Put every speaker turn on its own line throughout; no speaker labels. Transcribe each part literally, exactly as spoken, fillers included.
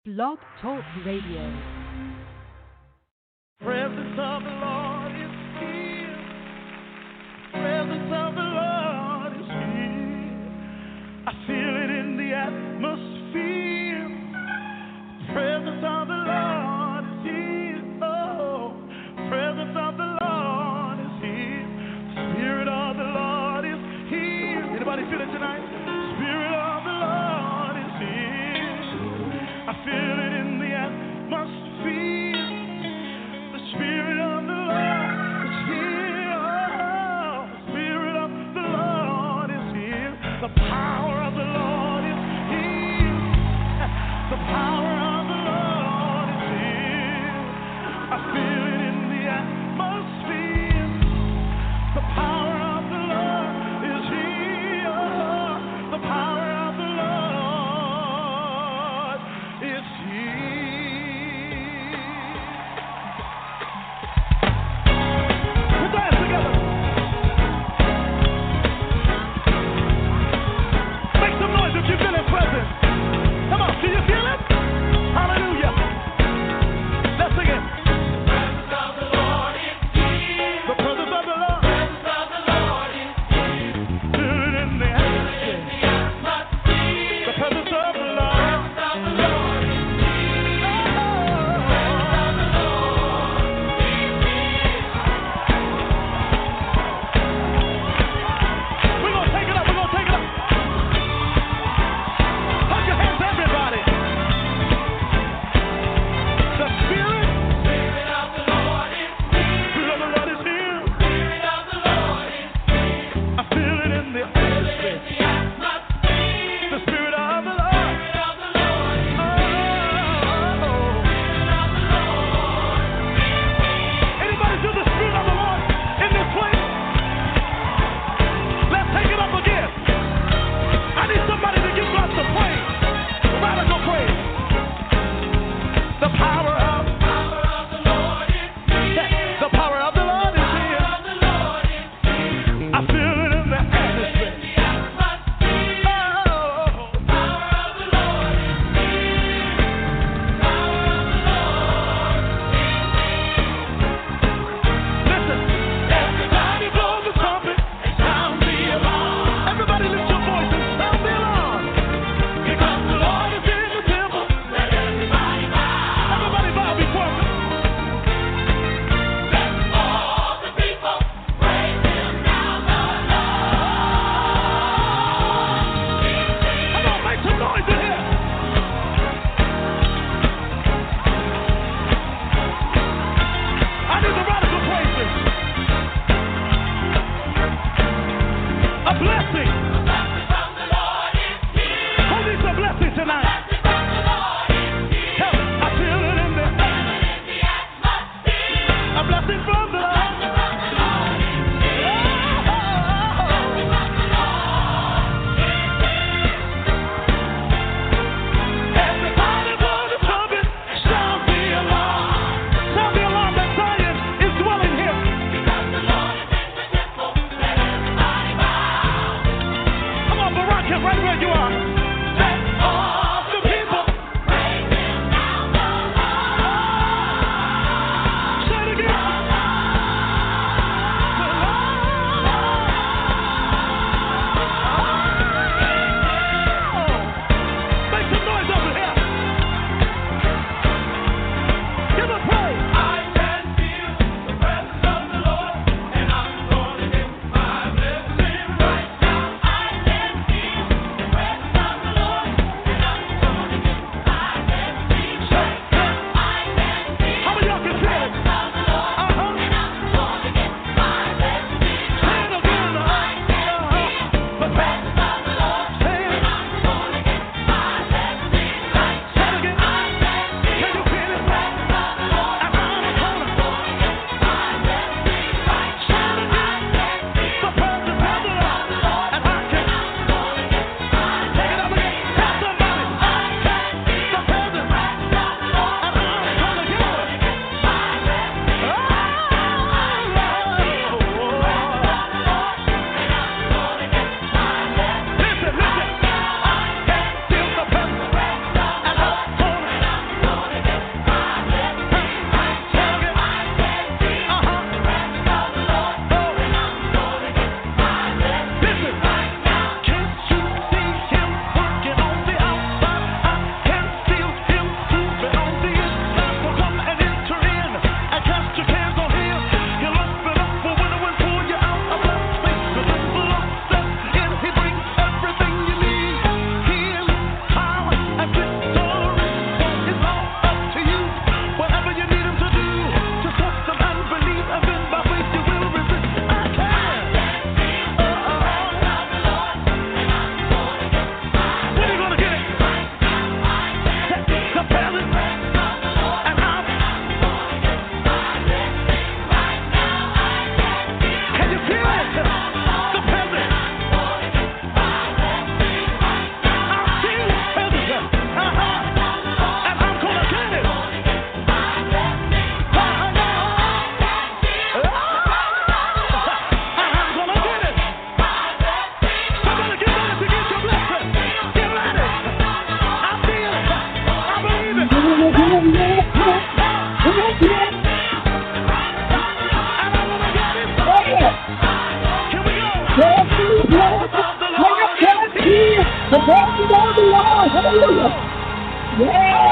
Blog Talk Radio.
Presence of the Lord is here. Presence of the Lord is here. I feel it in the atmosphere. Presence of the Lord is here. Oh, presence of the Lord is here. Spirit of the Lord is here. Anybody feel it tonight? Spirit of the Lord is here. I feel it in the atmosphere. The Spirit of the Lord is here. Oh, the Spirit of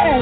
Yes.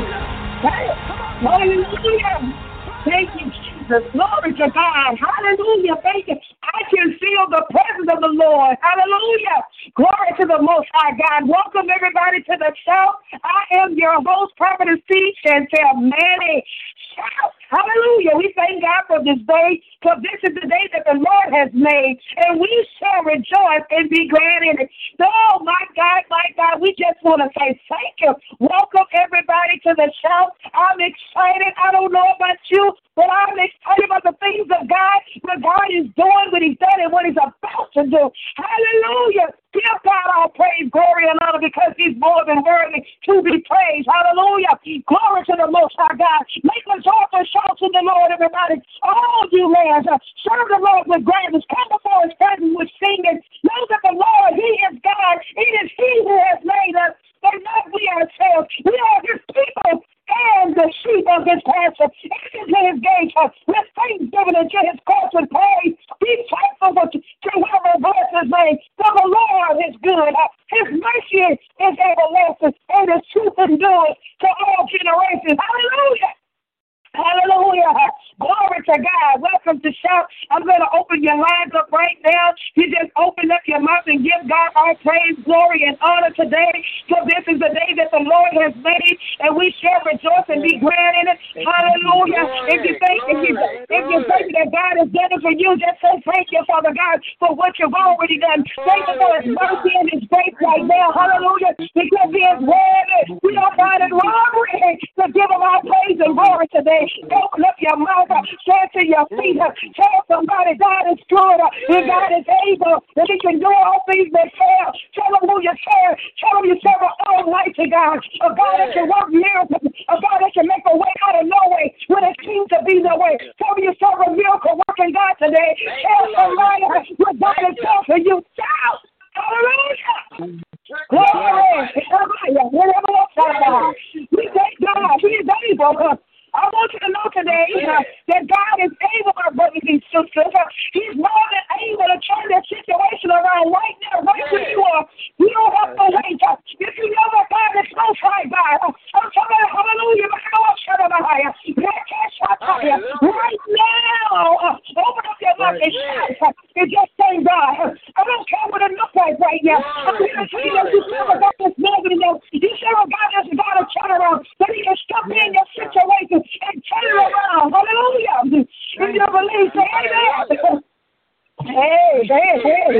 Hallelujah. Thank you, Jesus. Glory to God. Hallelujah. Thank you. I can feel the presence of the Lord. Hallelujah. Glory to the Most High God. Welcome everybody to the show. I am your host, Prophetess T. Chantel Manning. Shout. Hallelujah. We thank God for this day, for this is the day that the Lord has made, and we shall rejoice and be glad in it. Oh, my God, my God, we just want to say thank you. Welcome everybody to the show. I'm excited. I don't know about you, but I'm excited about the things of God, what God is doing, what he's done, and what he's about to do. Hallelujah. Give God all praise, glory, and honor because he's more than worthy to be praised. Hallelujah. Glory to the Most High God. Make a joyful shout to the Lord, everybody. All you lands, uh, serve the Lord with gladness. Come before his presence with singing. Know that the Lord, he is God. It is he who has made us, and not we ourselves. We are his people and the sheep of his pasture. Into his gates uh, with thanksgiving, into his courts with praise. Be thankful to whoever bless his name. For the Lord is good. Uh, his mercy is everlasting, and his truth endures to all generations. Hallelujah. Hallelujah. Glory to God. Welcome to Shout. I'm going to open your lines up right now. You just open up your mouth and give God all praise, glory, and honor today. For this is the day that the Lord has made, and we shall rejoice and be glad in it. Hallelujah. Glory, if you think if you if you think that God has done it for you, just say thank you, Father God, for what you've already done. Thank you for his mercy and his grace right now. Hallelujah. Because he is worthy. We don't find it robbery to give him our praise and glory today. Open up your mouth, stand to your feet, tell somebody God is good, and God is able, and he can do all things that fail. Tell them who you serve. Tell them you serve an almighty God, a God that can work miracles, a God that can make a way out of no way when it seems to be no way. Tell them you serve a miracle working God today. Tell somebody what God has done for you. Shout! Hallelujah! Glory! We thank God. He is able. I want you to know today uh, that God is able, my brothers and sisters. Uh, he's more than able to turn that situation around right now, right where you are. You don't have to wait. Uh, if you know that God is close right by, uh, I'm telling you, hallelujah, right now, uh, open up your mouth and shout uh, and just thank God. Uh, I don't care what it looks like right now. I'm here to tell you that you serve a God that's more than enough. You serve a God that's got to turn around, that he can step in your situation and turn it around. Hallelujah. If you believe, say amen. Hey, hey, hey.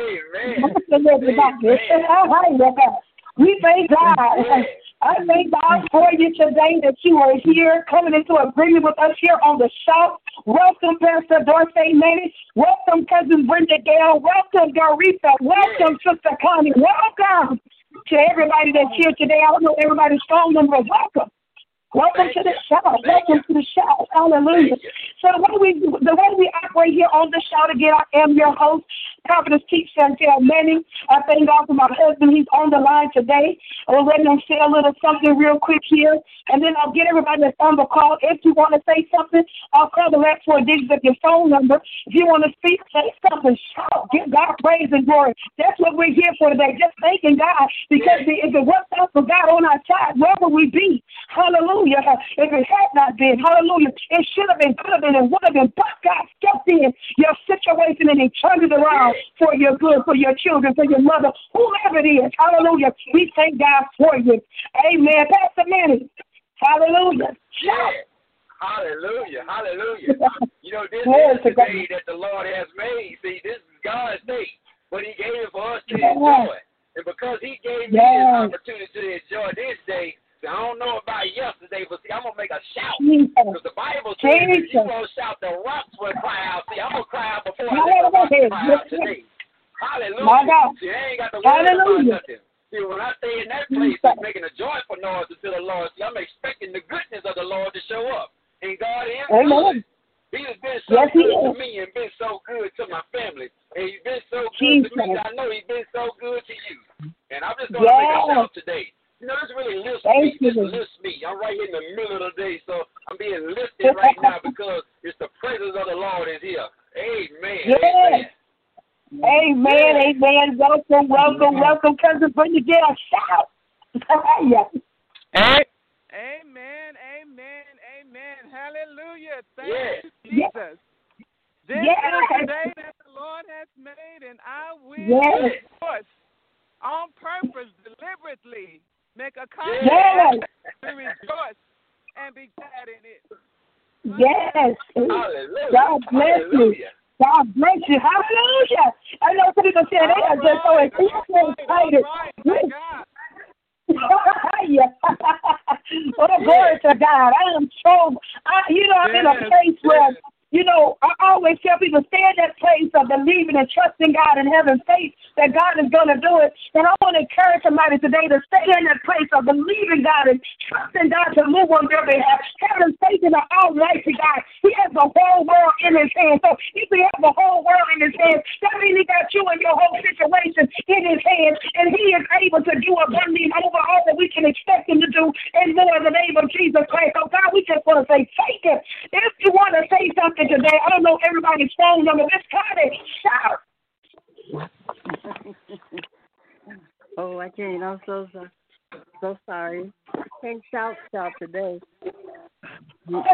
Amen. We thank God. I thank God for you today that you are here, coming into agreement with us here on the show. Welcome, Pastor Dorsey Manning. Welcome, Cousin Brenda Gale. Welcome, Garetha. Welcome, Sister Connie. Welcome to everybody that's here today. I don't know everybody's phone number. Welcome. Welcome Thank to the show. Thank Welcome you. to the show. Hallelujah. So the way we the way we operate here on the show again, I am your host, Prophetess T. Chantel Manning. I thank God for my husband. He's on the line today. I'll let him say a little something real quick here, and then I'll get everybody that's on the call. If you want to say something, I'll call the last four digits of your phone number. If you want to speak, say something. Shout. Give God praise and glory. That's what we're here for today. Just thanking God, because if it worked out for God on our side, where would we be? Hallelujah. If it had not been, hallelujah, it should have been, could have been, and would have been, but God stepped in your situation and he turned it around for your good, for your children, for your mother, whoever it is. Hallelujah. We thank God for you. Amen. Pastor Manning. Hallelujah.
Yeah. Hallelujah. Hallelujah. You know, this is the day that the Lord has made. See, this is God's day, but he gave it for us to enjoy. And because he gave me
yes.
this opportunity to enjoy this day, I don't know about yesterday, but see, I'm going to make a shout. Because the Bible says if you're going to shout, the rocks will cry out. See, I'm going to cry out before I let the rocks cry out today. Hallelujah. See, I ain't got to worry about nothing. See, when I stay in that place, I'm making a joyful noise to the Lord. See, I'm expecting the goodness of the Lord to show up. And God is good. He has been so yes, good to me and been so good to my family. And he's been so good Jesus. to me. I know he's been so good to you. And I'm just going to yes. make a shout today. You know, this really lifts me. This lifts me. I'm right here in the middle of the day, so I'm being lifted right now because it's the presence of the Lord is here. Amen.
Yes. Amen. Amen. Yes. Amen. Welcome, welcome, welcome, cousin. Bring you down. Shout.
Hey.
Yes.
Rejoice on purpose, deliberately. Make a conscious
Yes.
to rejoice and be glad in it.
Yes.
Hallelujah.
God bless
Hallelujah.
you. God bless you. Hallelujah. I know some people say they are just so excited. Yeah. What a glory to God. I am so, I, you know, I'm in a place where, you know, I always tell people, stay in that place of believing and trusting God and having faith that God is going to do it. And I want to encourage somebody today to stay in that place of believing God and trusting God to move on their behalf, having faith in the Almighty God. He has the whole world in his hands. So if he has the whole world in his hands, that means he got you and your whole situation in his hands. And he is able to do abundantly over all that we can expect him to do and more in the name of Jesus Christ. So God, we just want to say thank you. If you want to say something today, I don't know everybody's phone number. Let's kind of shout.
Oh, I can't. I'm so sorry. So sorry. Can't shout, shout today.
Oh,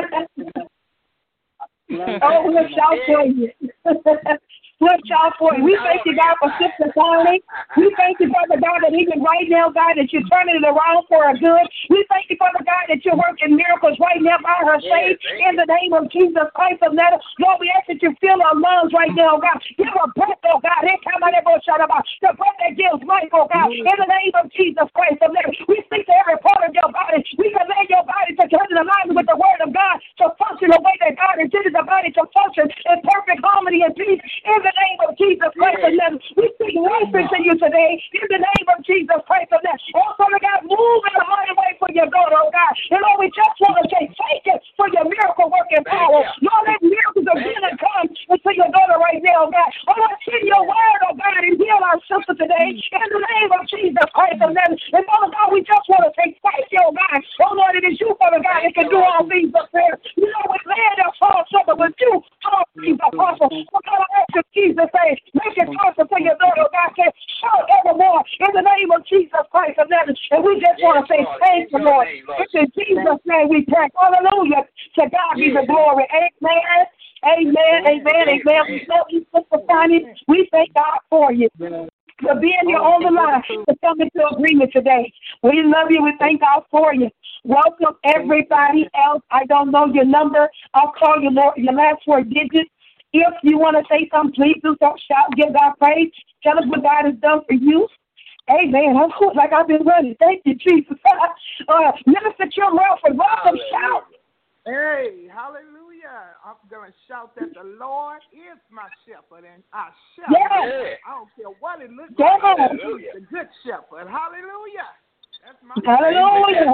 we'll shout for you. We'll shout for you. We thank you, God, for Sister Connie. We thank you, Father God, that even right now, God, that you're turning it around for her good. We thank you, Father God, that you're working miracles right now by her faith in the name of Jesus Christ of Nazareth. Lord, we ask that you fill our lungs right now, God. Give her breath, oh God. The breath that gives life, oh God. In the name of Jesus Christ of Nazareth. We speak to every part of your body. We command your body to turn in alignment with the word of God to function the way that God intended the body to function in perfect harmony and peace. In the name of Jesus Christ of Nazareth, we speak life into you today. In the name of Jesus Christ of Nazareth. Oh, Father God, move in a mighty way for your daughter, oh God. And Lord, we just want to say thank you for your miracle working power. Lord, let miracles of healing come into your daughter right now, oh God. Oh, Lord, send your word, oh God, and heal our sister today. In the name of Jesus Christ of Nazareth. And Father God, we just want to say thank you, oh God. Oh, Lord, it is you, Father God, that can do all things up there. You know, with land that's all trouble, with you, all things are possible. Oh, God, I ask you, Jesus' name, make it possible for your daughter, oh God, to shout evermore in the name of Jesus Christ of Nazareth. And we just want to say thank you, Lord. It's in Jesus' name we pray. Hallelujah. To God be the glory. Amen. Amen. Amen. Amen. We love you, Sister Connie. We thank God for you. For being here on the line to come into agreement today. We love you. We thank God for you. Welcome everybody else. I don't know your number. I'll call you Lord, your last four digits. If you want to say something, please do so. Shout, give God praise. Tell us what God has done for you. Amen. I feel like I've been running. Thank you, Jesus. uh, Minister Kim Relford, welcome. Shout.
Hey, hallelujah. I'm going to shout that the Lord is my shepherd, and I shall.
Yes.
I don't care what it looks
yes.
like. He's the good shepherd. Hallelujah. That's my
Hallelujah.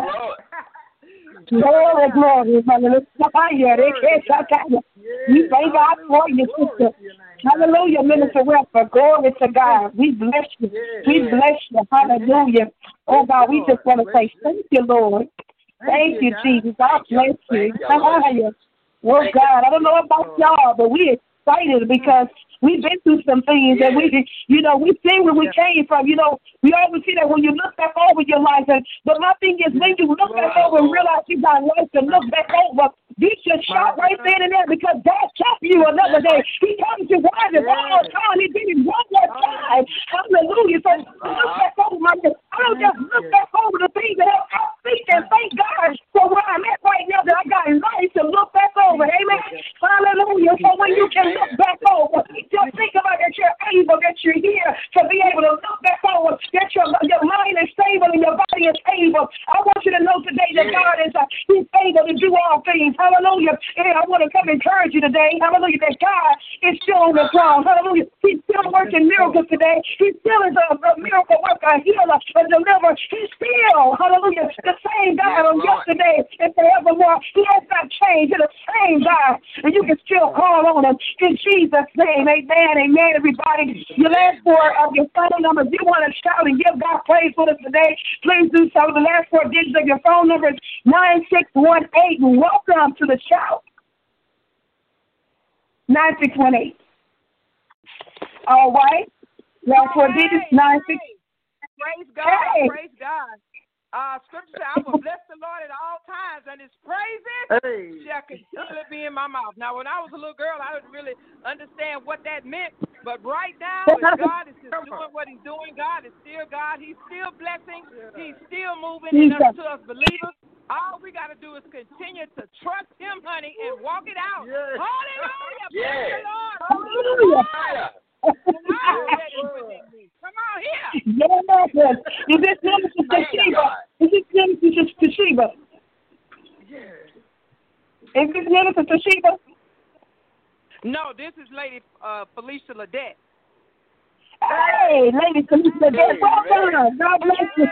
Glory, glory, hallelujah. We thank God for you, sister. Hallelujah, Minister Welford. Glory to God. We bless you. We bless you. Hallelujah. Oh, God, we just want to say thank you, Lord. Thank you, Jesus. God bless you. Hallelujah. Oh, God, I don't know about y'all, but we excited because we've been through some things and we, you know, we see where we came from. You know, we always see that when you look back over your life. And, but my thing is, when you look back over and realize you got life to look back over, you should shout right then and there because God kept you another day. He comes to one one more time. He did it one more time. Hallelujah. So look back over my life. I don't just look back over the things that I think and thank God for where I'm at right now that I got life to look back over. Amen. Hallelujah. So when you can look back over, just think about that you're able, that you're here to be able to look back over, that your, your mind is stable and your body is able. I want you to know today that God is uh, He's able to do all things. Hallelujah. And I want to come encourage you today. Hallelujah. That God is still on the throne. Hallelujah. He's still working miracles today. He still is a, a miracle worker, a healer, a deliverer. He's still, hallelujah, the same God on yesterday and forevermore. He has not changed. He's the same God. And you can still call on him in Jesus' name. Amen. Amen, everybody. Your last four of your phone number, if you want to shout and give God praise with us today, please do so. The last four digits of your phone number is nine six one eight. Welcome to the shout. nine six one eight. All right. Last four digits, nine six.
Praise God.
Hey.
Praise God. Uh, scripture says, I will bless the Lord at all times, and his praises Hey.
shall continually be in my mouth. Now, when I was a little girl, I didn't really understand what that meant. But right now, as God is just doing what he's doing, God is still God. He's still blessing. He's still moving in us to us believers. All we got to do is continue to trust him, honey, and walk it out.
Yes.
Hallelujah.
Yes.
Praise the Lord.
Hallelujah.
Come on here.
Yes. Is this Minister Toshiba? Is this Minister Toshiba?
Yes.
Is this Minister Toshiba?
No, this is Lady uh, Felicia Ledette.
Hey, Lady Felicia Ledette. Welcome. God bless you.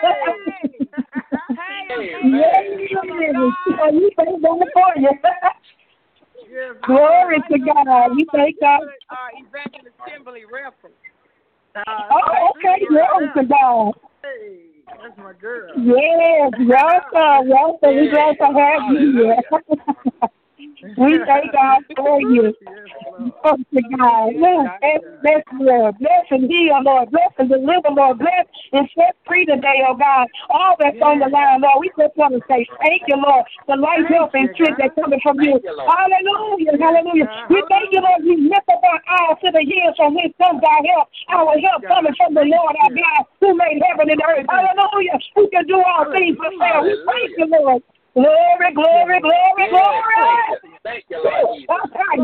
Hey,
Yes. Oh, you thank God for you.
Yes.
Glory to God. We thank God.
Uh, Evangelist Kimberly Reference.
Oh, okay. Glory to God.
Hey, that's my girl.
Yes, welcome, welcome. We're glad to have you here. We thank God for you. Oh, to God. Bless, bless, Lord. Bless and heal, Lord. Bless and deliver, Lord. Bless and set free today, oh God. All that's on the line, Lord. We just want to say thank you, Lord, for life, health, and strength that's coming from you. Hallelujah, hallelujah. We thank you, Lord. We lift up our eyes to the hills from which comes our help. Our help coming from the Lord, our God, who made heaven and earth. Hallelujah. Who can do all things but fail. We thank you, Lord. Glory, glory, glory, glory.
Thank you, Lord Jesus.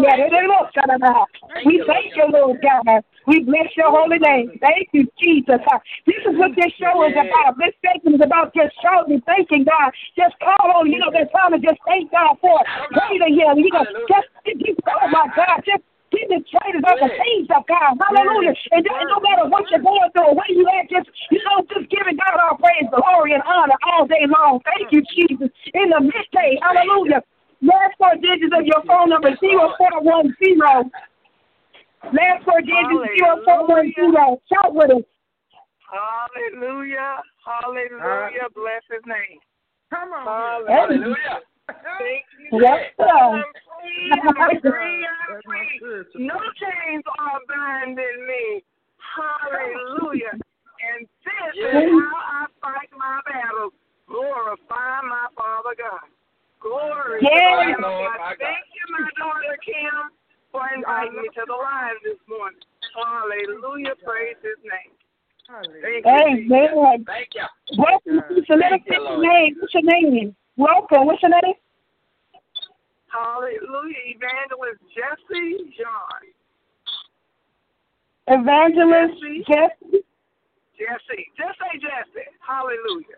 We thank you, Lord God. We bless your holy name. Thank you, Jesus. This is what this show is about. This station is about just shouting, thanking God. Just call on, you know, that time to just thank God for it. Pray to him. You know, just, just, oh my God, just give the traitors of the things of God. Hallelujah. And no matter what you're going through, where you at, just, you know, just giving God all praise, glory, and honor all day long. Thank you, Jesus. In the midday, hallelujah. Last four digits of your phone number, zero four one zero. Last four digits, zero four one zero. Shout with us.
Hallelujah. Hallelujah. Bless his name.
Come on.
Hallelujah.
Thank you.
Yes, sir.
I'm free. I'm free. I'm free. No chains are binding me. Hallelujah. And this
Yes.
is how I fight my battles. Glorify my Father God. Glory
Yes.
to God. Thank you, my daughter Kim, for inviting me to the line this morning. Hallelujah. Praise his name. Thank you,
Amen.
Thank you.
Welcome to the little
Thank you, Lord.
name. What's your name? Welcome. What's your name?
Hallelujah. Evangelist Jesse John.
Evangelist Jesse.
Jesse. Just say Jesse. Hallelujah.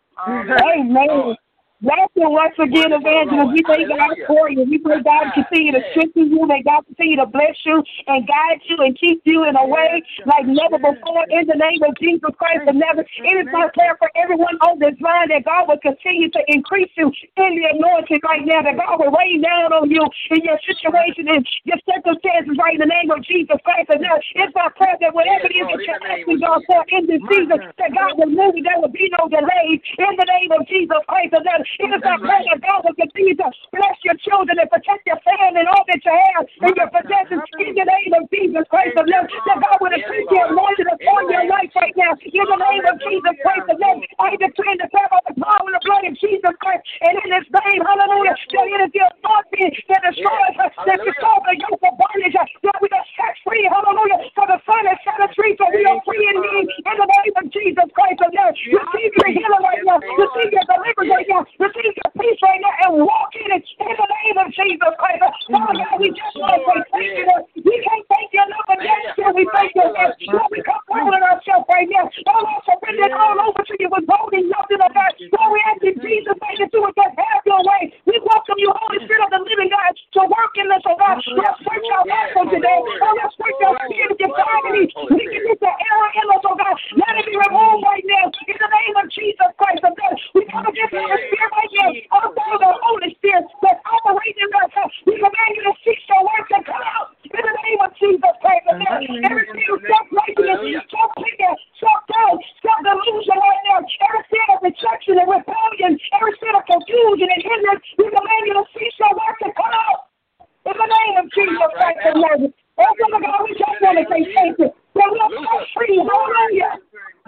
Amen. Welcome once again, Evangelist. We thank God for you. We pray God continue to strengthen you. May God continue to bless you and guide you and keep you in a way like never before. In the name of Jesus Christ of Nazareth, it is my prayer for everyone on this line that God will continue to increase you in the anointing right now, that God will rain down on you in your situation and your circumstances right in the name of Jesus Christ of Nazareth. It's my prayer that whatever it is that you're asking God for in this season, that God will move. There will be no delays in the name of Jesus Christ of Nazareth. It is our prayer that God will continue to bless your children and protect your family and all that you have in your possessions in the name of Jesus Christ of Nazareth. That God will increase your anointing upon your life right now in the name of Jesus Christ of Nazareth. I decree and declare by the power and the blood of Jesus Christ and in His name, hallelujah, that it is the authority that destroys us, that destroys the yoke of bondage, that we are set free, hallelujah, for the Son has set us free, so we are free indeed in the name of Jesus Christ of Nazareth. Receive your healing right now, receive your deliverance right now, receive your peace right now, and walk in it in the name of Jesus Christ. Father God, we just want to say thank you, Lord. We can't thank you enough again until we thank you, Lord. Lord, we come calling ourselves right now. Lord, I surrender it all over to you with holding nothing of God. Lord, we ask in Jesus' name that you would just have your way. We welcome you, Holy Spirit of the living God, to work in us, oh God. Lord, search our hearts on today. Lord, let's search our spirit of anxiety. We can get the error in us, oh God. Let it be removed right now in the name of Jesus Christ of God. We come against every spirit right now. Our Father, Holy Spirit, that's operating in us. We command you to cease your work and come out in the name of Jesus Christ of God. Every spirit of self-righteousness, self-pity, self-doubt, self-delusion right now. Every spirit of rejection and rebellion, every spirit of confusion and hindrance, we command you to cease your work and come out in the name of Jesus Christ of Nazareth. Oh, Father God, we just want to say thank you. That we're so free. Hallelujah.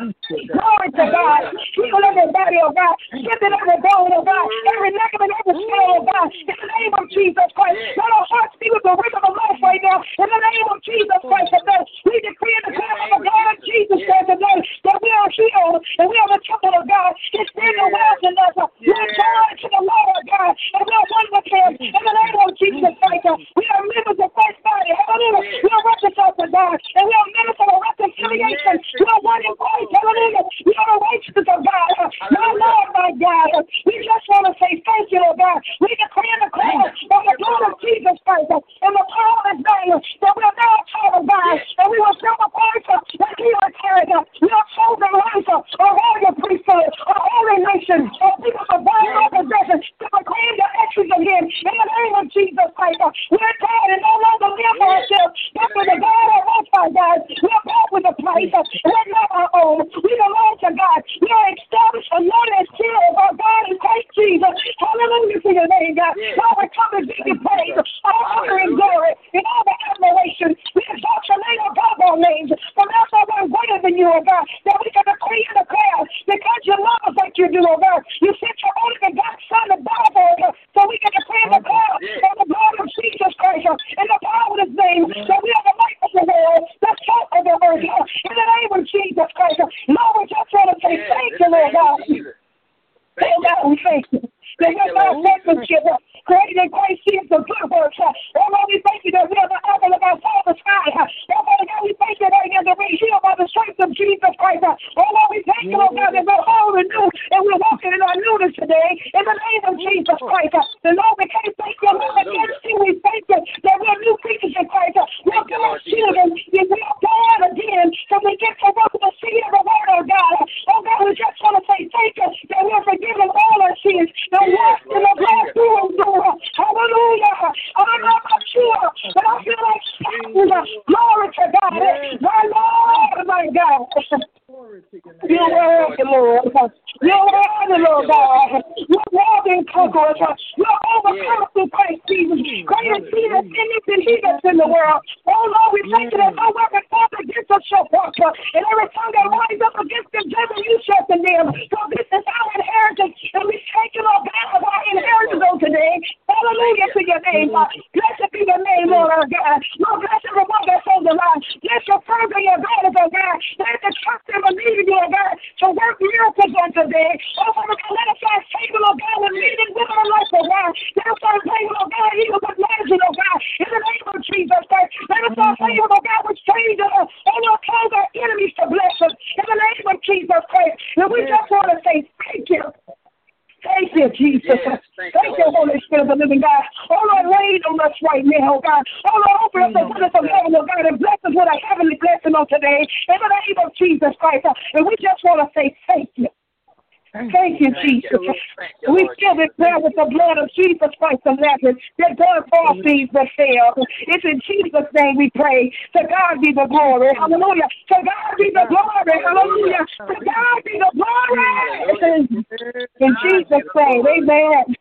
Glory to God. Heal everybody, oh God. Strengthen every bone, oh God. Every ligament, every cell, oh God. That God. We decree and declare that the blood of Jesus Christ and the power of his name that we're now covered by, and we will show the voice that he will carry us. We are chosen life, a royal priesthood, a holy nation, a people of divine opposition to proclaim the actions of him. In the name of Jesus Christ, we're God and no longer live for ourselves, but for the God of most high God. We're bought with a price. We're not our own. We belong to God. We are established, anointed, and sealed by God in Christ Jesus. Hallelujah to your name, God. Lord, we come and give you praise, all honor and glory, and all the admiration. We exalt your name above all names. For that's all we're greater than you, oh God, that we can decree and declare because you love us like you do, oh God. You sent your only begotten Son to die for us, so we can decree and declare on the blood of Jesus Christ and the power of his name, that we are the light of the world, the salt of the earth. In the name of Jesus Christ, Lord, we just want to say thank you, Lord God. Thank God, we thank you. That we're our workmanship, created in Christ Jesus for good works. Oh, Lord, we thank you that we are the apple of our Father's eye. Oh, Father God, we thank you that we are the healed by the strength of Jesus Christ. Oh, Lord, we thank you, oh God, that we're whole and new, and we're walking in our newness today. In the name of Jesus Christ. The Lord, we can't thank you, Lord, against you. We thank you that we're new creatures in Christ. We're God's children. We are born again, so we get to work with the seed of the word of God. Oh, God, we just want to say thank you that we're forgiven all our sins. The washed in the blood through and through. Hallelujah. I'm not sure, but I feel like glory to God. My Lord, my God. You're worthy, Lord. You're worthy, Lord God. You're worthy, conquerors. You're overcome through Christ Jesus. Great is he that's in us than he that's in the world. Oh, Lord, we thank you that no weapon formed against us shall prosper. And every tongue that rises up against them, judgment you shall condemn. So this is our inheritance, and we thank you, Lord God, of our inheritance on today. Hallelujah to your name, God. Blessed be your name, Lord our God. Lord, bless everyone that's on the line. Bless your first and your God, oh God. Let the trust and believe in you, oh God, to work miracles on today. Oh, Father God, let us our table, oh God, with men and women alike, oh God. Let us our table, oh God, even with legend, oh God. In the name of Jesus Christ, let us our table, oh God, with change, oh God. And Lord, cause our enemies to bless us. In the name of Jesus Christ. And we just want to say thank you. Thank you, Jesus. Yes, thank, thank you, Holy Spirit of the living God. Oh, Lord, rain on us right now, oh God. Oh, Lord, open up the windows of heaven, oh God, and bless us with a heavenly blessing on today. In the name of Jesus Christ. And we just want to say thank you. Thank you, Jesus. You, we fill this prayer with the blood of Jesus Christ of Nazareth, that God all things that fail. It's in Jesus' name we pray. To God be the glory. Hallelujah. To God be the glory. Hallelujah. To God be the glory. In Jesus' name, amen.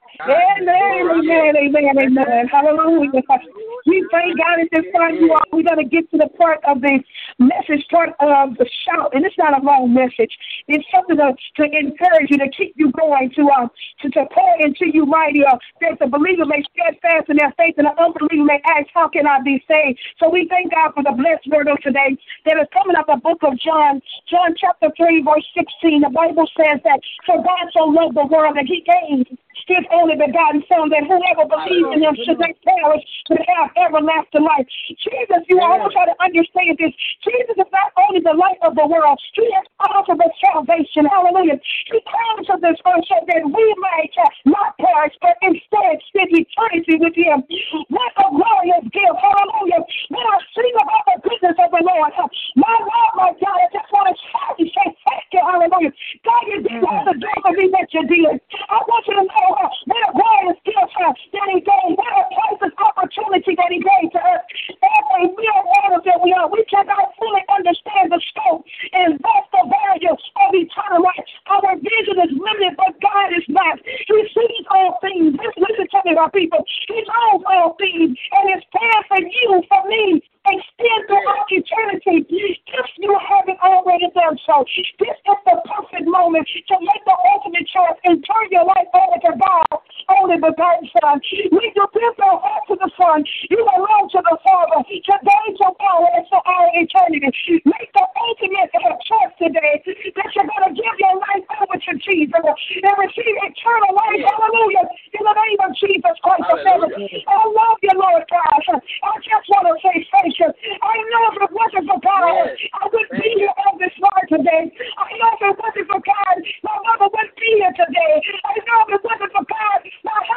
Amen, amen, amen, amen. Hallelujah. We thank God at this time, you all. We're going to get to the part of the message, part of the shout. And it's not a long message. It's something to, to encourage you, to keep you going, to um, to, to pour into you mighty. Uh, that the believer may steadfast in their faith, and the unbeliever may ask, how can I be saved? So we thank God for the blessed word of today that is coming out of the book of John, John chapter three, verse sixteen. The Bible says that, for God so loved the world that he gave his only begotten Son, that whoever believes in him should not perish, but have everlasting life. Jesus, you all try to understand this. Jesus is not only the light of the world, he is also the salvation. Hallelujah. He came to this earth so that we might not perish, but instead spend eternity with him. What a glorious gift. Hallelujah. When I sing about the goodness of the Lord, my Lord, my God, I just want to shout and say thank you. Hallelujah. God, you did all the good for me that you did. I want you to know uh, what a glorious gift uh, that he gave, what a priceless opportunity that he gave to us. Every real honor that we are, we cannot fully understand the scope and that's the value of eternal life. Our vision is limited, but God is not. He sees all things. Listen to me, my people. He knows all things, and his plan for you, for me, extend throughout eternity if you haven't already done so. This is the perfect moment to make the ultimate choice and turn your life over to God, only begotten Son. When you give your heart to the Son, you belong to the Father, today, tomorrow, and for all eternity. Make the ultimate choice today that you're going to give your life over to Jesus and receive eternal life. Hallelujah. In the name of Jesus Christ of Nazareth. I love you, Lord God. I just want to say thank you. I know if it wasn't for God, I wouldn't be here on this line today. I know if it wasn't for God, my mother wouldn't be here today. I know if it wasn't for God, my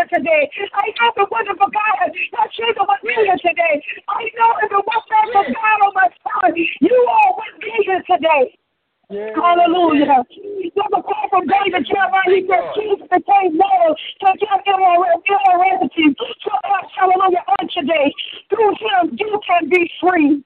today. I know the wonderful God that she's with me here today. I know that the wonderful God on my side, you are with me here today. Yeah. Hallelujah. There's a call from David Jeremiah. He said, Jesus became mortal to give immorality to us. Hallelujah. On today, through him, you can be free.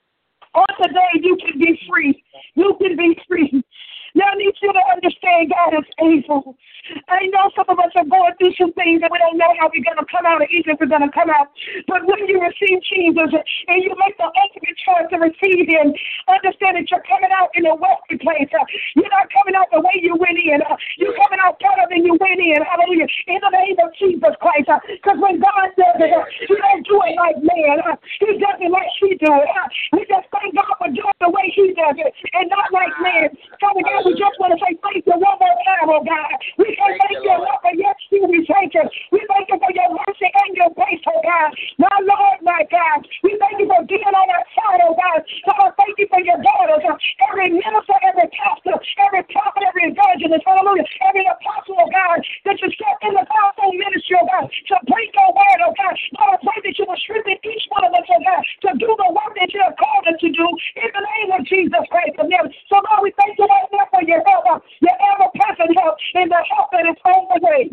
On today, you can be free. You can be free. Now I need you to understand God is able. I know some of us are going through some things and we don't know how we're going to come out or even if we're going to come out. But when you receive Jesus and you make the ultimate choice to receive him, understand that you're coming out in a wealthy place. Uh, you're not coming out the way you went in. Uh, you're coming out better than you went in. Hallelujah. In the name of Jesus Christ. Because uh, when God does it, uh, he don't do it like man. Uh, he does it like he do it. Uh, we just thank God for doing the way he does it and not like man. Father God, we just want to say thank you one more time, oh God. We say thank you enough, and yes, you we thank you. We thank you for your mercy and your grace, oh God. My Lord, my God. We thank you for being on our side, oh God. So I thank you for your daughters, uh, every minister, every pastor, every prophet, every evangelist, hallelujah, every apostle, oh God, that you set in the fivefold ministry, oh God, to bring your word, oh God. Lord, I pray that you will strengthen each one of us, oh God, to do the work that you have called us to do in the name of Jesus Christ of Nazareth. So, Lord, we thank you right now for your help, uh, your ever-present help, and the help that is on the way.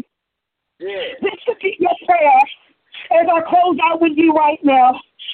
Yeah. This should be your prayer as I close out with you right now.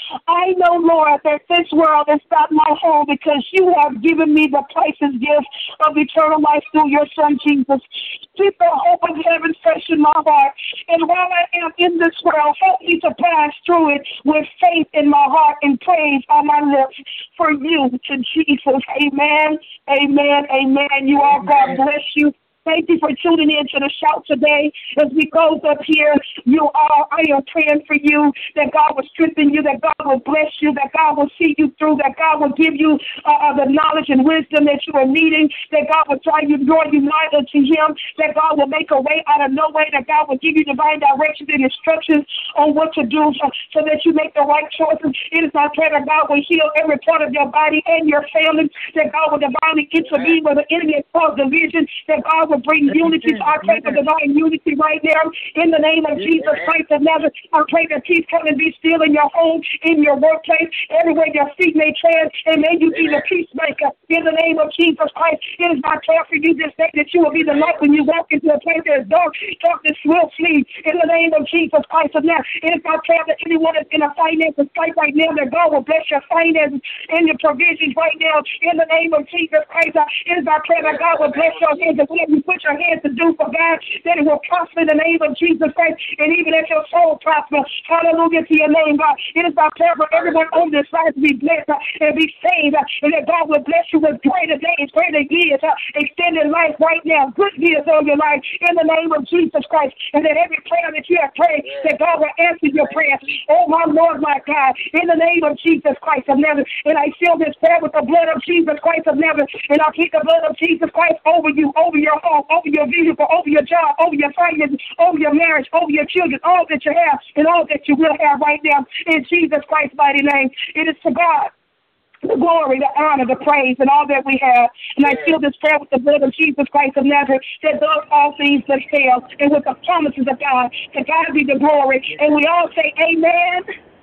I know, Lord, that this world is not my home because you have given me the priceless gift of eternal life through your Son, Jesus. Keep the hope of heaven fresh in my heart. And while I am in this world, help me to pass through it with faith in my heart and praise on my lips for you, to Jesus. Amen, amen, amen. You all, God bless you. Thank you for tuning in to the shout today. As we close up here, you all, I am praying for you, that God will strengthen you, that God will bless you, that God will see you through, that God will give you uh, the knowledge and wisdom that you are needing, that God will try you, draw you nigh unto him, that God will make a way out of no way, that God will give you divine directions and instructions on what to do so, so that you make the right choices. It is my prayer that God will heal every part of your body and your family, that God will divinely intervene where the enemy has caused division, that God will bring unity. So I pray for divine unity right now in the name of Jesus Christ of Nazareth. I pray that peace come and be still in your home, in your workplace, everywhere your feet may tread, and may you be the peacemaker in the name of Jesus Christ. It is my prayer for you this day that you will be the light when you walk into a place that is dark. Darkness will flee in the name of Jesus Christ of Nazareth. It is my prayer that anyone is in a finances fight right now, that God will bless your finances and your provisions right now in the name of Jesus Christ. It is my prayer that God will bless your hands and whatever you put your hands to do for God, that it will prosper in the name of Jesus Christ, and even as your soul prosper. Hallelujah to your name, God. It is my prayer for everyone on this side to be blessed uh, and be saved, uh, and that God will bless you with greater days, greater years, uh, extended life right now, good years on your life in the name of Jesus Christ, and that every prayer that you have prayed, that God will answer your prayers. Oh, my Lord, my God, in the name of Jesus Christ of Nazareth, and I seal this prayer with the blood of Jesus Christ of Nazareth, and I'll keep the blood of Jesus Christ over you, over your home, over your vehicle, over your job, over your finances, over your marriage, over your children, all that you have and all that you will have right now in Jesus Christ's mighty name. It is to God the glory, the honor, the praise, and all that we have. And I seal this prayer with the blood of Jesus Christ of Nazareth that does all things but fail, and with the promises of God. To God be the glory. And we all say amen.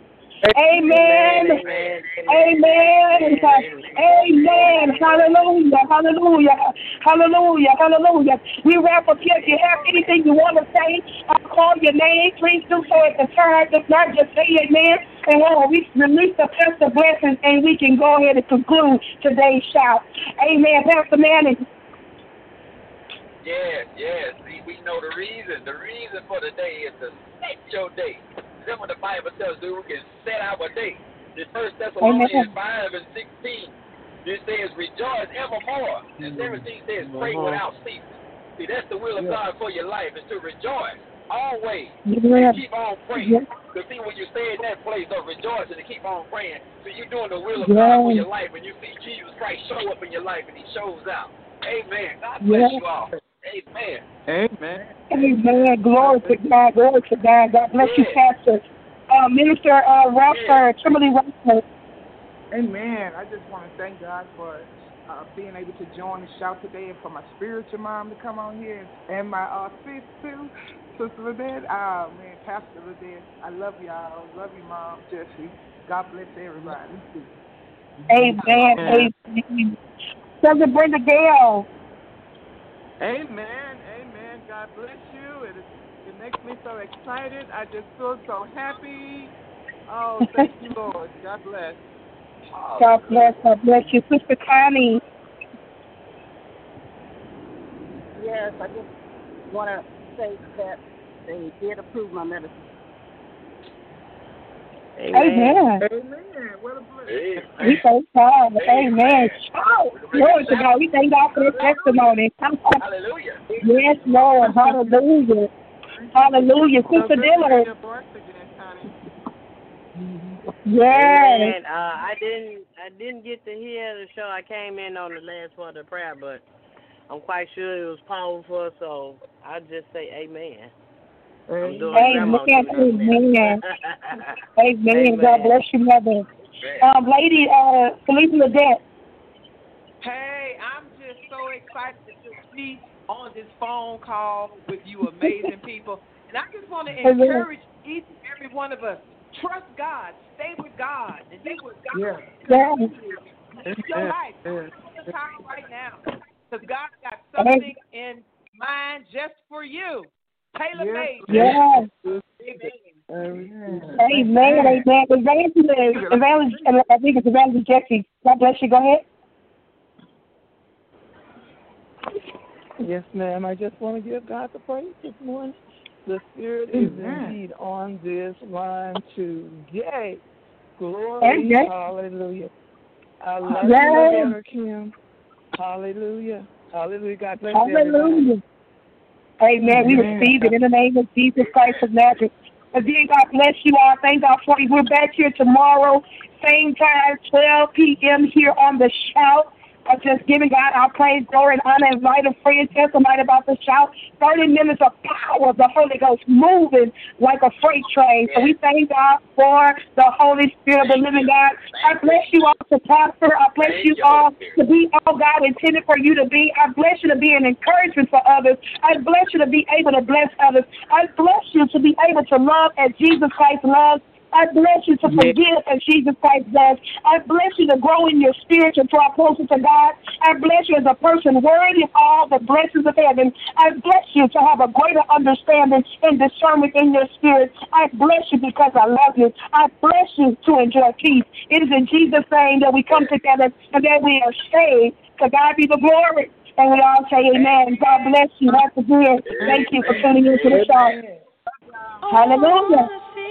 Amen. Amen. Amen. Amen. Hallelujah. Hallelujah. Hallelujah. Hallelujah. We wrap up here. If you have anything you want to say, I'll call your name. Please do so at the time. If not, just say amen. And we'll release the pastor blessings, and we can go ahead and conclude today's shout. Amen. Pastor Manning.
Yes, yes. See, we know the reason. The reason for the day is to set your day. That's what the Bible tells us, we can set our day. The First Thessalonians five and sixteen, it says, rejoice evermore. And seventeen says, pray without ceasing. See, that's the will of God for your life, is to rejoice always. And keep on praying. Because see, when you stay in that place of rejoicing and keep on praying, so you're doing the will of God for your life, and you see Jesus Christ show up in your life, and he shows out. Amen. God bless you all. Amen.
Amen.
Amen. Glory to God. Glory to God. God bless you, Pastor. Uh, Minister uh, Ralph, Kimberly Ralph.
Amen. I just want to thank God for uh, being able to join the shout today, and for my spiritual mom to come on here, and my uh, sis too. Sister Lynette. Oh, man, Pastor Lynette. I love y'all. Love you, Mom, Jesse. God bless everybody.
Amen. Amen. Sister Brenda Gale.
Amen. Amen. God bless you. It, is, it makes me so excited. I just feel so happy. Oh, thank you, Lord. God bless.
God bless. God bless you. Sister Connie.
Yes, I just want to say that they did approve my medicine.
Amen.
Amen. What a blessing.
We thank God. Amen. Oh, glory to God. We thank God for this testimony.
Hallelujah.
Yes, Lord. Hallelujah. Hallelujah. Sister Dillard. Yes.
Amen. Uh, I didn't. I didn't get to hear the show. I came in on the last part of the prayer, but I'm quite sure it was powerful. So I'll just say amen. I'm doing
Amen. Amen. Amen. God bless you, Mother. Um, Lady uh, Felicia Ledette.
Hey, I'm just so excited to be on this phone call with you amazing people. And I just want to encourage each and every one of us. Trust God. Stay with God. And He will God.
Yeah.
Live your life. Live the time right now. Because God got something in mind just for you. Taylor made.
Yes.
Amen.
Amen. Amen. Evangelist, Evangelist, I think it's Evangelist Jesse. God bless you. Go ahead.
Yes, ma'am. I just want to give God the praise this morning. The Spirit is indeed on this line today. Glory.
Amen.
Hallelujah. I love
Yes.
you, Brother Kim. Hallelujah. Hallelujah. God bless you.
Hallelujah. Amen. We receive it in the name of Jesus Christ of Nazareth. Again, God bless you all. Thank God for you. We're back here tomorrow, same time, twelve p.m. here on The Shout. I'm just giving God our praise, glory, and honor, and light of friends, testimony about The Shout. thirty minutes of power of the Holy Ghost moving like a freight train. So we thank God for the Holy Spirit of the living God. I bless you all to prosper. I bless you all to be all God intended for you to be. I bless you to be an encouragement for others. I bless you to be able to bless others. I bless you to be able to love as Jesus Christ loves. I bless you to forgive as Jesus Christ does. I bless you to grow in your spirit and draw closer to God. I bless you as a person worthy of all the blessings of heaven. I bless you to have a greater understanding and discernment in your spirit. I bless you because I love you. I bless you to enjoy peace. It is in Jesus' name that we come together and that we are saved. To God be the glory. And we all say amen. God bless you once again. Thank you for tuning into the show. Hallelujah.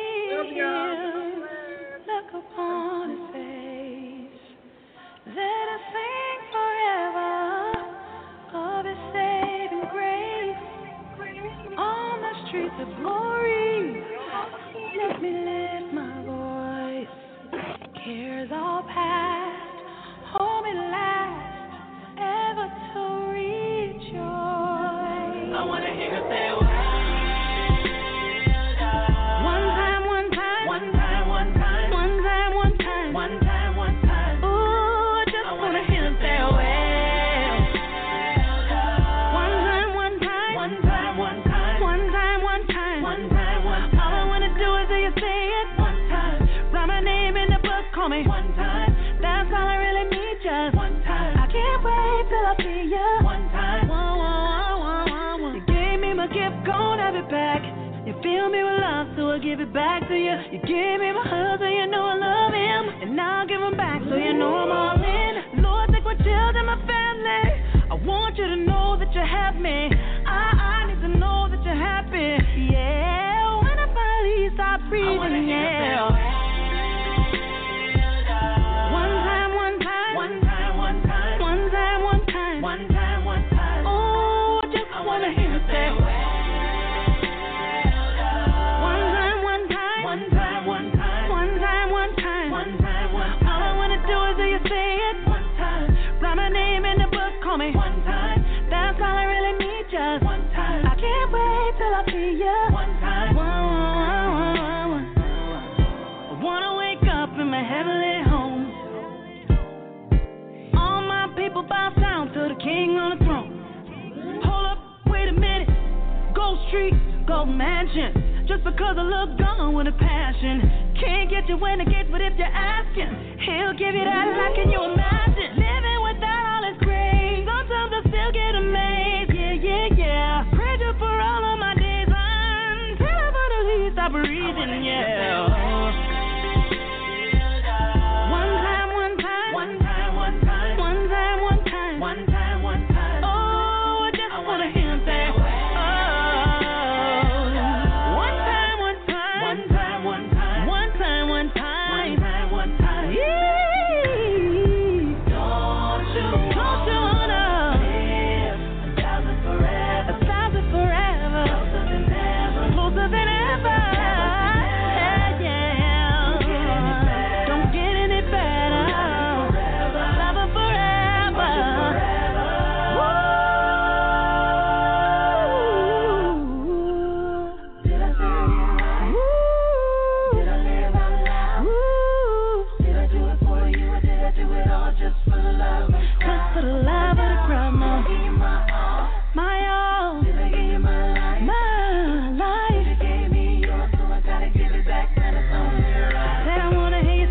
Look upon His face. Let us sing forever of His saving grace. On the streets of glory, let me lift my voice. Cares all past, hold me last, ever to rejoice. I want to hear her say, me one time, that's all I really need, just one time. I can't wait till I see you one time. Whoa, whoa, whoa, whoa, whoa. You gave me my gift, gon' have it back. You fill me with love, so I give it back to you. You gave me my husband, you know I love him, and I'll give him back, so you know I'm all in. Lord, take my children, my family. I want you to know that you have me. I, I need to know that you're happy. Yeah, when I finally stop breathing, yeah. Me one time, that's all I really need, just one time. I can't wait till I see you one time. One, one, one, one, one. patience. Just because I look gone with a passion. Can't get you when it gets, but if you're asking, he'll give you that like can you imagine? Living without all his grace. Sometimes I still get amazed. Yeah, yeah, yeah. Praise you for all of my days until I finally stop breathing, yeah.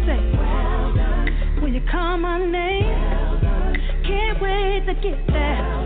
Get that.